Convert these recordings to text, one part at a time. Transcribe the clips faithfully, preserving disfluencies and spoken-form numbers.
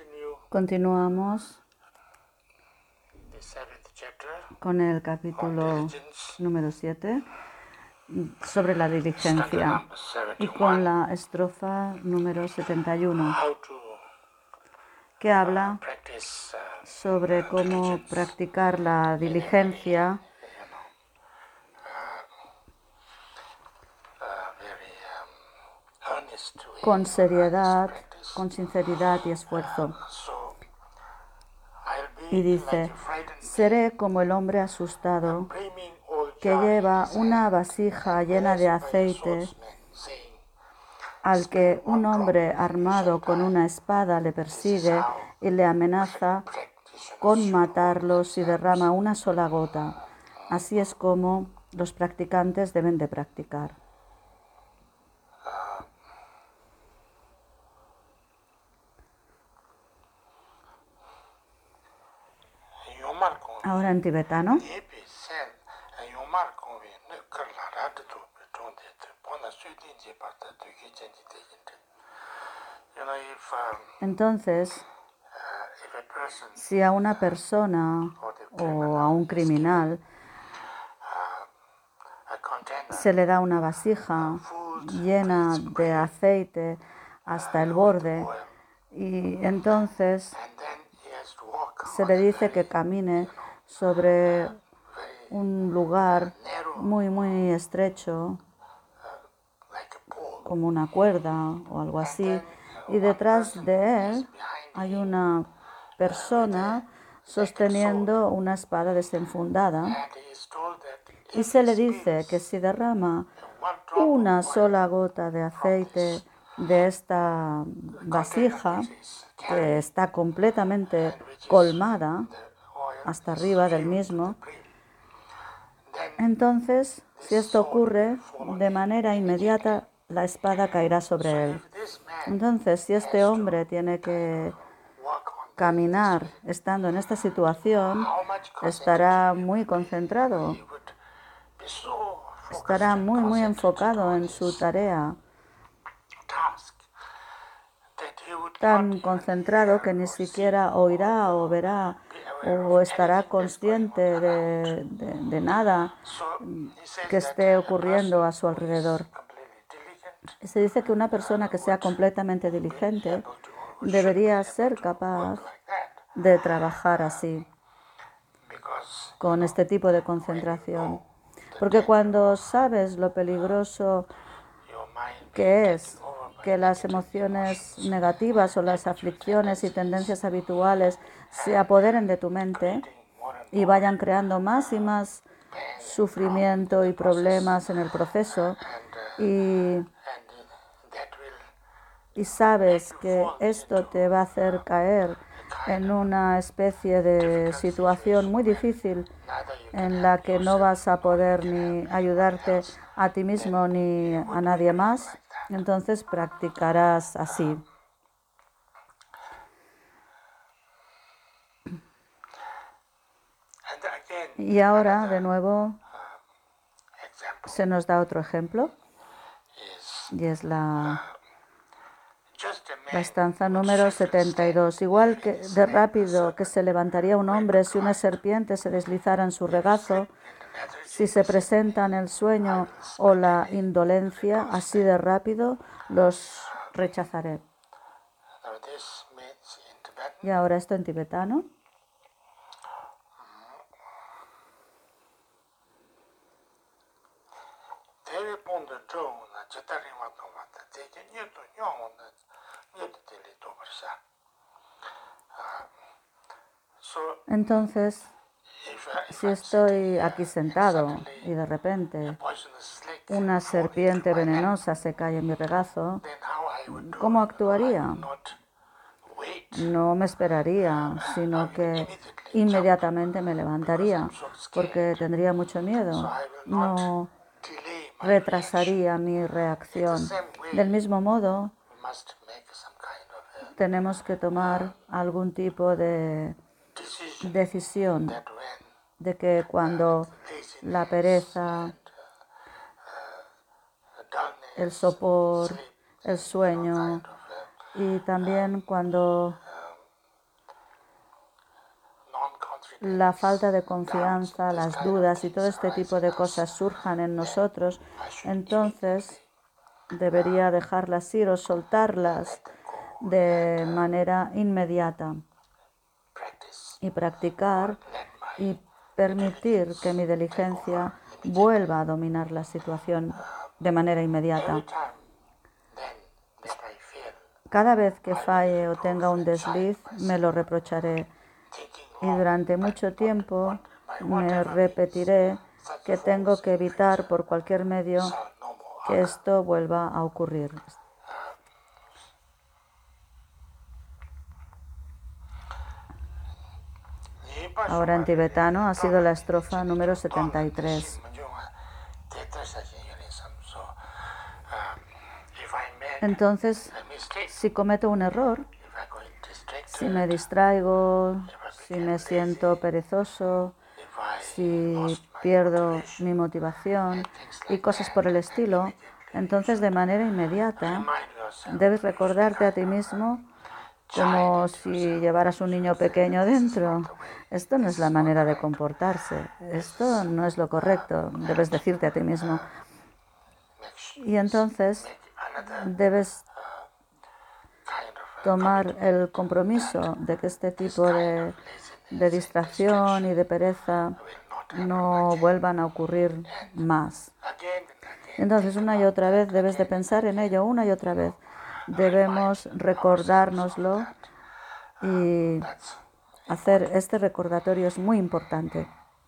Continuamos con el capítulo número siete sobre la diligencia y con la estrofa número setenta y uno, que habla sobre cómo practicar la diligencia con seriedad, con sinceridad y esfuerzo. Y dice: seré como el hombre asustado que lleva una vasija llena de aceite, al que un hombre armado con una espada le persigue y le amenaza con matarlo si derrama una sola gota. Así es como los practicantes deben de practicar. Ahora en tibetano. Entonces, si a una persona o a un criminal se le da una vasija llena de aceite hasta el borde, y entonces se le dice que camine sobre un lugar muy muy estrecho, como una cuerda o algo así, y detrás de él hay una persona sosteniendo una espada desenfundada, y se le dice que si derrama una sola gota de aceite de esta vasija, que está completamente colmada hasta arriba del mismo, entonces, si esto ocurre, de manera inmediata la espada caerá sobre él. Entonces, si este hombre tiene que caminar estando en esta situación, estará muy concentrado, estará muy, muy enfocado en su tarea, tan concentrado que ni siquiera oirá o verá o estará consciente de, de, de nada que esté ocurriendo a su alrededor. Se dice que una persona que sea completamente diligente debería ser capaz de trabajar así, con este tipo de concentración. Porque cuando sabes lo peligroso que es que las emociones negativas o las aflicciones y tendencias habituales se apoderen de tu mente y vayan creando más y más sufrimiento y problemas en el proceso, y, y sabes que esto te va a hacer caer en una especie de situación muy difícil en la que no vas a poder ni ayudarte a ti mismo ni a nadie más, entonces practicarás así. Y ahora, de nuevo, se nos da otro ejemplo, y es la, la estanza número setenta y dos. Igual que de rápido que se levantaría un hombre si una serpiente se deslizara en su regazo, si se presenta en el sueño o la indolencia, así de rápido los rechazaré. Y ahora esto en tibetano. Entonces, si estoy aquí sentado y de repente una serpiente venenosa se cae en mi regazo, ¿cómo actuaría? No me esperaría, sino que inmediatamente me levantaría, porque tendría mucho miedo. No retrasaría mi reacción. Del mismo modo, tenemos que tomar algún tipo de decisión de que cuando la pereza, el sopor, el sueño, y también cuando la falta de confianza, las dudas y todo este tipo de cosas surjan en nosotros, entonces debería dejarlas ir o soltarlas de manera inmediata y practicar y permitir que mi diligencia vuelva a dominar la situación de manera inmediata. Cada vez que falle o tenga un desliz, me lo reprocharé y durante mucho tiempo me repetiré que tengo que evitar por cualquier medio que esto vuelva a ocurrir. Ahora en tibetano ha sido la estrofa número setenta y tres. Entonces, si cometo un error, si me distraigo, si me siento perezoso, si pierdo mi motivación y cosas por el estilo, entonces de manera inmediata debes recordarte a ti mismo como si llevaras un niño pequeño dentro. Esto no es la manera de comportarse, esto no es lo correcto, debes decirte a ti mismo. Y entonces debes tomar el compromiso de que este tipo de, de distracción y de pereza no vuelvan a ocurrir más. Entonces, una y otra vez debes de pensar en ello, una y otra vez. Debemos recordárnoslo y hacer este recordatorio es muy importante.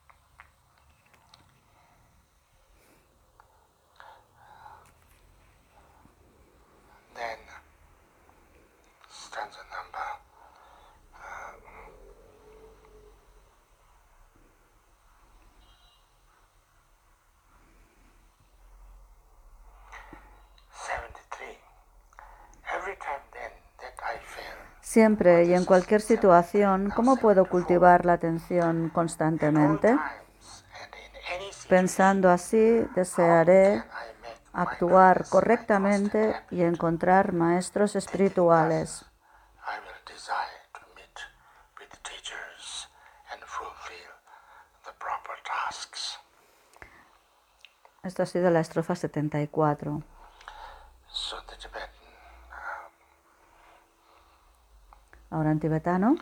Siempre y en cualquier situación, ¿cómo puedo cultivar la atención constantemente? Pensando así, desearé actuar correctamente y encontrar maestros espirituales. Esto ha sido la estrofa setenta y cuatro. Ahora en tibetano.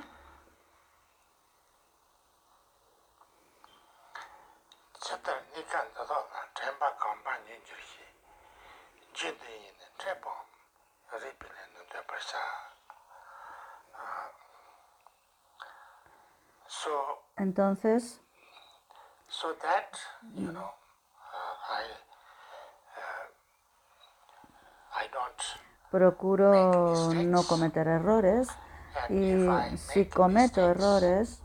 Entonces, procuro no cometer errores y si cometo errores,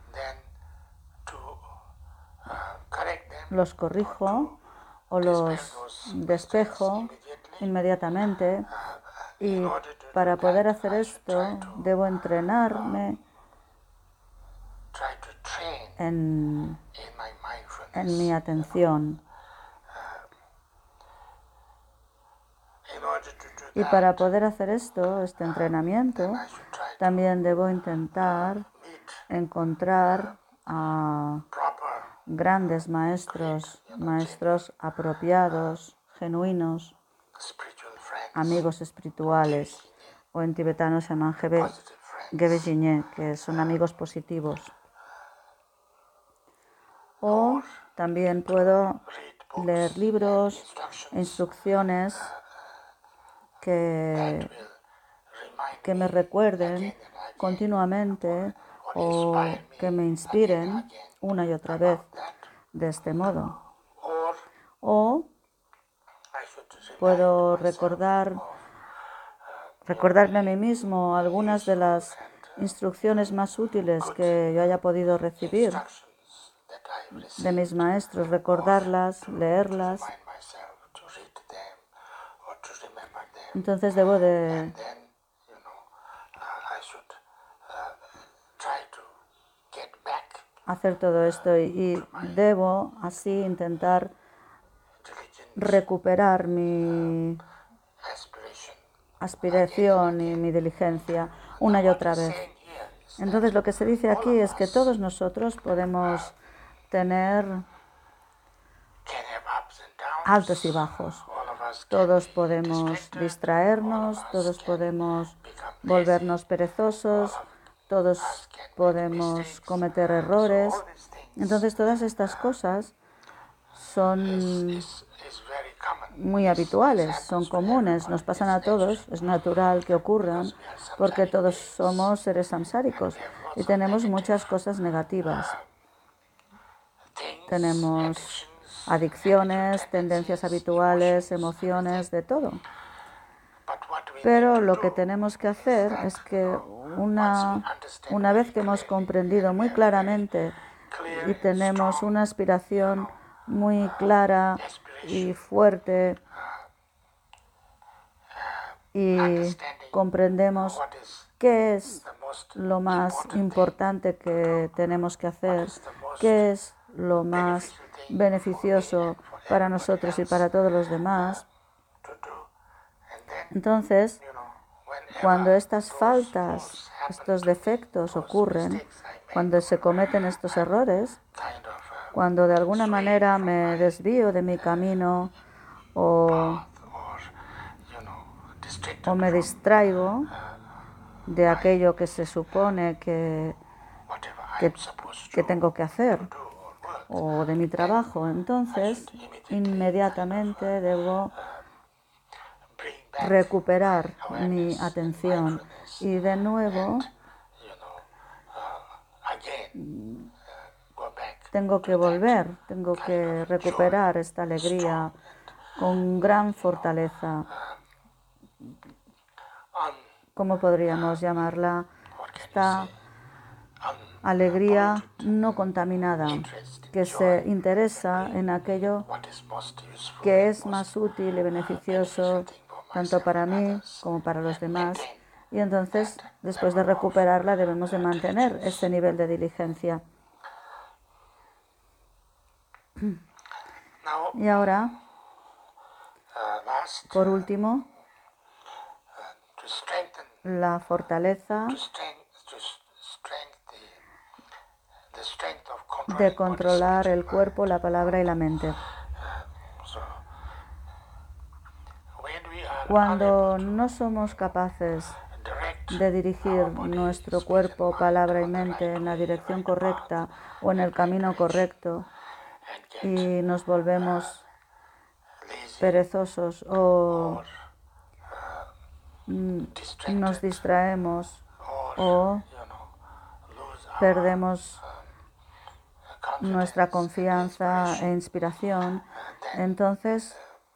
los corrijo o los despejo inmediatamente. Y para poder hacer esto, debo entrenarme en, en mi atención. Y para poder hacer esto, este entrenamiento, también debo intentar encontrar a grandes maestros, maestros apropiados, genuinos, amigos espirituales, o en tibetano se llaman Gebe Jiñe, que son amigos positivos. O también puedo leer libros, instrucciones que, que me recuerden continuamente o que me inspiren una y otra vez de este modo. O puedo recordar, recordarme a mí mismo algunas de las instrucciones más útiles que yo haya podido recibir de mis maestros, recordarlas, leerlas. Entonces debo de hacer todo esto y, y debo así intentar recuperar mi aspiración y mi diligencia una y otra vez. Entonces lo que se dice aquí es que todos nosotros podemos tener altos y bajos. Todos podemos distraernos, todos podemos volvernos perezosos, todos podemos cometer errores. Entonces todas estas cosas son muy habituales, son comunes, nos pasan a todos, es natural que ocurran porque todos somos seres samsáricos y tenemos muchas cosas negativas. Tenemos adicciones, tendencias habituales, emociones, de todo. Pero lo que tenemos que hacer es que una, una vez que hemos comprendido muy claramente y tenemos una aspiración muy clara y fuerte y comprendemos qué es lo más importante que tenemos que hacer, qué es lo más beneficioso para nosotros y para todos los demás. Entonces, cuando estas faltas, estos defectos ocurren, cuando se cometen estos errores, cuando de alguna manera me desvío de mi camino o, o me distraigo de aquello que se supone que, que, que tengo que hacer o de mi trabajo, entonces inmediatamente debo recuperar mi atención y de nuevo tengo que volver, tengo que recuperar esta alegría con gran fortaleza. ¿Cómo podríamos llamarla? Esta alegría no contaminada, que se interesa en aquello que es más útil y beneficioso tanto para mí como para los demás. Y entonces, después de recuperarla, debemos de mantener ese nivel de diligencia. Y ahora, por último, la fortaleza de controlar el cuerpo, la palabra y la mente. Cuando no somos capaces de dirigir nuestro cuerpo, palabra y mente en la dirección correcta o en el camino correcto y nos volvemos perezosos o nos distraemos o perdemos nuestra confianza e inspiración, entonces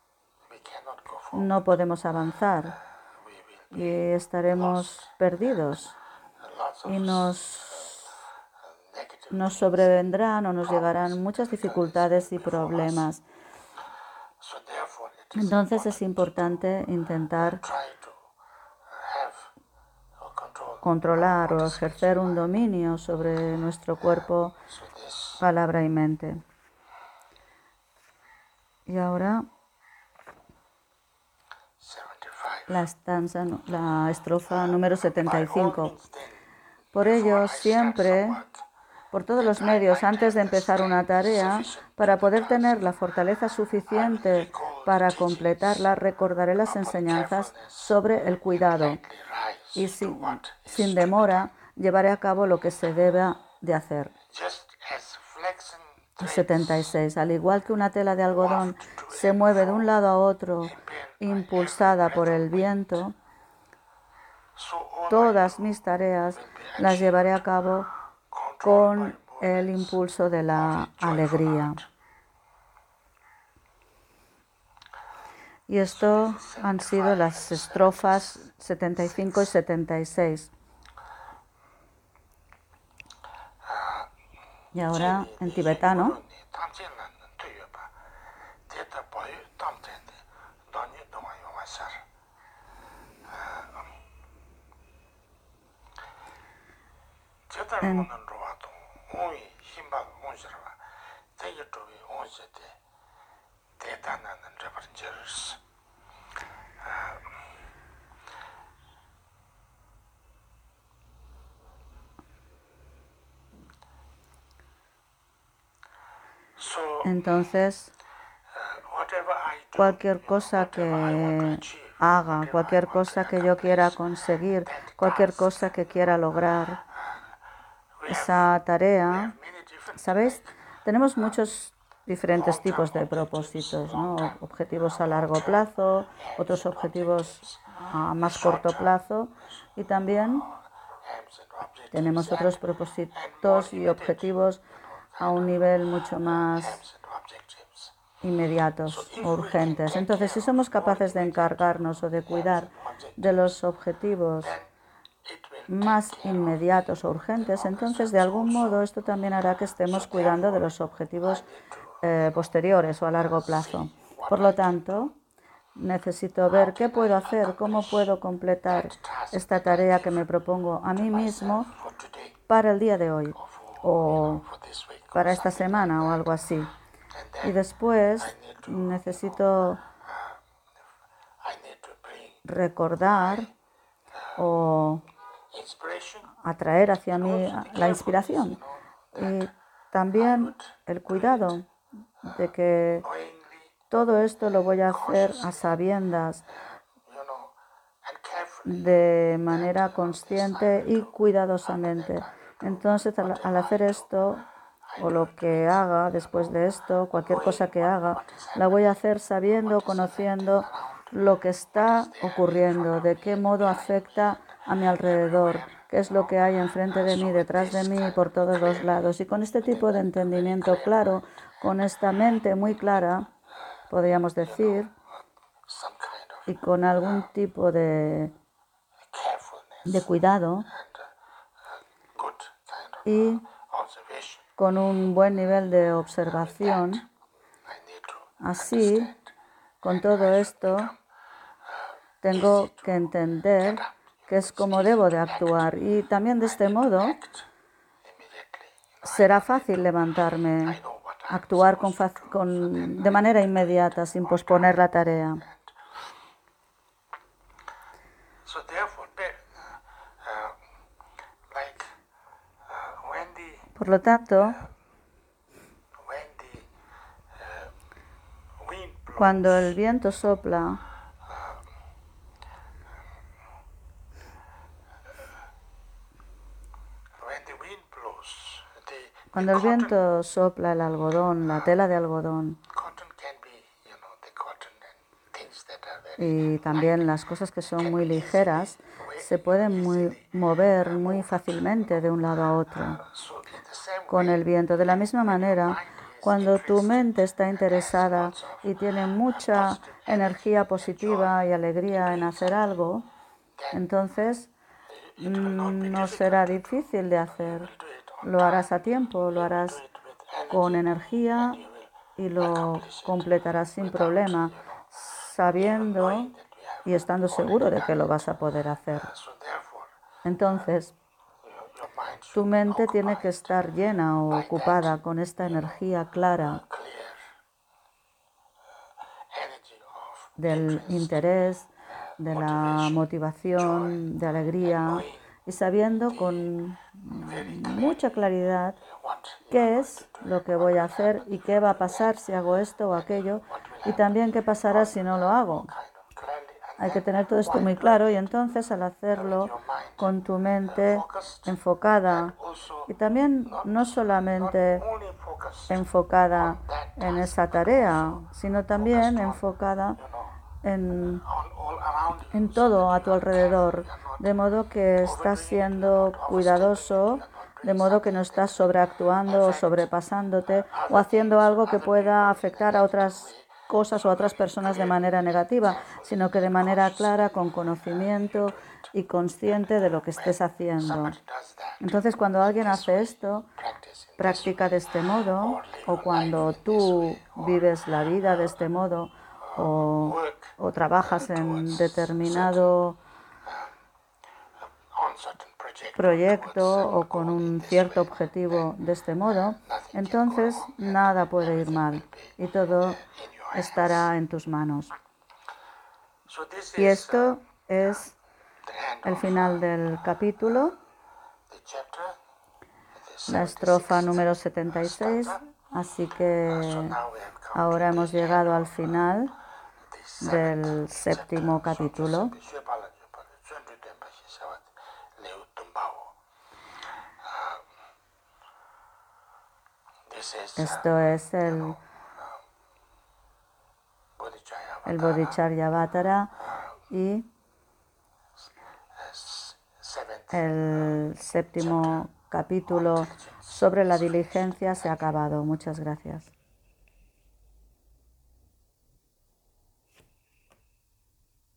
no podemos avanzar y estaremos perdidos y nos, nos sobrevendrán o nos llegarán muchas dificultades y problemas. Entonces es importante intentar controlar o ejercer un dominio sobre nuestro cuerpo, palabra y mente. Y ahora la estanza, la estrofa número setenta y cinco. Por ello, siempre, por todos los medios, antes de empezar una tarea, para poder tener la fortaleza suficiente para completarla, recordaré las enseñanzas sobre el cuidado y sin, sin demora llevaré a cabo lo que se deba de hacer. setenta y seis. Al igual que una tela de algodón se mueve de un lado a otro impulsada por el viento, todas mis tareas las llevaré a cabo con el impulso de la alegría. Y esto han sido las estrofas setenta y cinco y setenta y seis. Y ahora en tibetano. En, Entonces, cualquier cosa que haga, cualquier cosa que yo quiera conseguir, cualquier cosa que quiera lograr, esa tarea, ¿sabéis? Tenemos muchos diferentes tipos de propósitos, ¿no? Objetivos a largo plazo, otros objetivos a más corto plazo y también tenemos otros propósitos y objetivos a un nivel mucho más inmediatos o urgentes. Entonces, si somos capaces de encargarnos o de cuidar de los objetivos más inmediatos o urgentes, entonces de algún modo esto también hará que estemos cuidando de los objetivos eh, posteriores o a largo plazo. Por lo tanto, necesito ver qué puedo hacer, cómo puedo completar esta tarea que me propongo a mí mismo para el día de hoy o para esta semana o algo así. Y después necesito recordar o atraer hacia mí la inspiración y también el cuidado de que todo esto lo voy a hacer a sabiendas, de manera consciente y cuidadosamente. Entonces, al, al hacer esto, o lo que haga después de esto, cualquier cosa que haga, la voy a hacer sabiendo, conociendo lo que está ocurriendo, de qué modo afecta a mi alrededor, qué es lo que hay enfrente de mí, detrás de mí, por todos los lados. Y con este tipo de entendimiento claro, con esta mente muy clara, podríamos decir, y con algún tipo de, de cuidado y con un buen nivel de observación, así, con todo esto, tengo que entender que es como debo de actuar y también de este modo será fácil levantarme, actuar con, con, de manera inmediata, sin posponer la tarea. Por lo tanto, cuando el viento sopla, cuando el viento sopla el algodón, la tela de algodón, y también las cosas que son muy ligeras, se pueden muy, mover muy fácilmente de un lado a otro con el viento. De la misma manera, cuando tu mente está interesada y tiene mucha energía positiva y alegría en hacer algo, entonces mmm, no será difícil de hacer. Lo harás a tiempo, lo harás con energía y lo completarás sin problema, sabiendo y estando seguro de que lo vas a poder hacer. Entonces, tu mente tiene que estar llena o ocupada con esta energía clara del interés, de la motivación, de alegría, y sabiendo con mucha claridad qué es lo que voy a hacer y qué va a pasar si hago esto o aquello, y también qué pasará si no lo hago. Hay que tener todo esto muy claro y entonces al hacerlo con tu mente enfocada y también no solamente enfocada en esa tarea, sino también enfocada en, en todo a tu alrededor, de modo que estás siendo cuidadoso, de modo que no estás sobreactuando o sobrepasándote o haciendo algo que pueda afectar a otras cosas o a otras personas de manera negativa, sino que de manera clara, con conocimiento y consciente de lo que estés haciendo. Entonces, cuando alguien hace esto, practica de este modo, o cuando tú vives la vida de este modo, o, o trabajas en determinado proyecto o con un cierto objetivo de este modo, entonces nada puede ir mal y todo estará en tus manos. Y esto es el final del capítulo, la estrofa número setenta y seis, Así que ahora hemos llegado al final del séptimo capítulo. Esto es el, el Bodhicharyavatara y el séptimo capítulo sobre la diligencia se ha acabado. Muchas gracias.